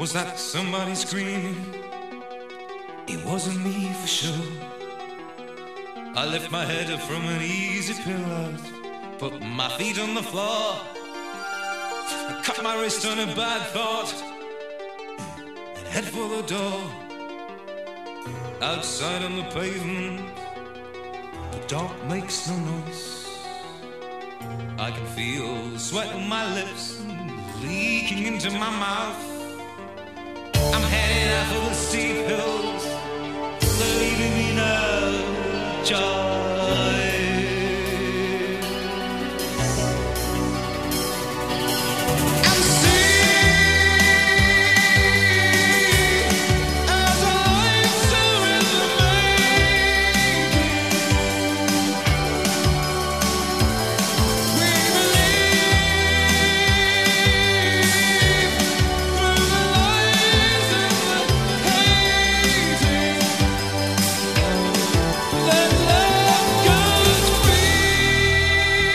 Was that somebody screaming? It wasn't me for sure. I lift my head up from an easy pillow, put my feet on the floor. I cut my wrist on a bad thought and head for the door. Outside on the pavement, the dark makes no noise. I can feel sweat on my lips leaking into my mouth. I'm heading out for the steep hills, they're leaving me no choice. I'm seeing as a life still in the making. We believe through the lies and the hating that love goes free.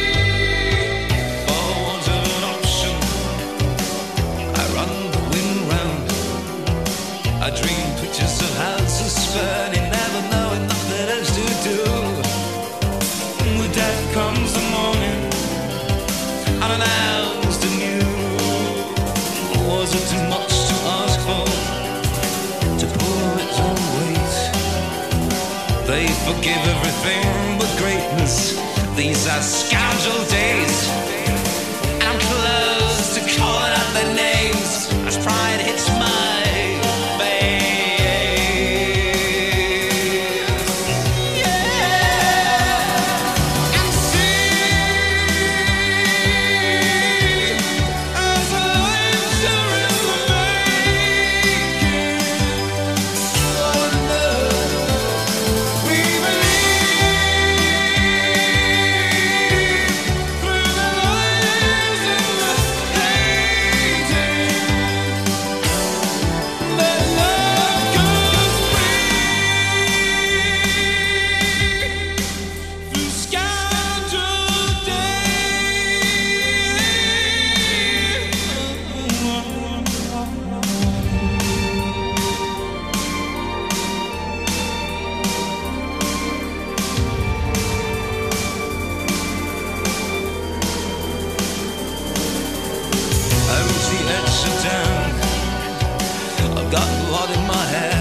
For want of an option, I run the wind round. I dream pictures of houses burning, never knowing nothing else to do. With death comes the morning, unannounced and new. Was it too much to ask for, to pull its own weight? They forgive everything but greatness. These are scoundrel days. I'm close to calling out their names as pride hits my face. Yeah, I'm seeing as a life still in the making. Oh no, we believe through the lies and the hating that love goes free through scoundrel I reach the edge of town. I've got blood in my hair.